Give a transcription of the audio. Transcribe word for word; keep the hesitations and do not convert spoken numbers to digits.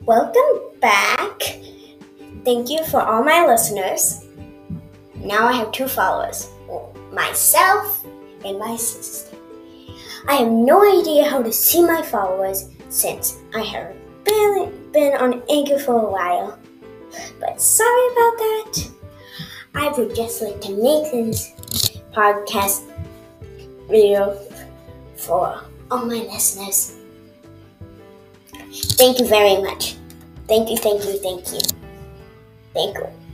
Welcome back. Thank you for all my listeners. Now I have two followers, myself and my sister. I have no idea how to see my followers since I have barely been on Anchor for a while. But sorry about that. I would just like to make this podcast video for all my listeners. Thank you very much. Thank you, thank you, thank you. Thank you.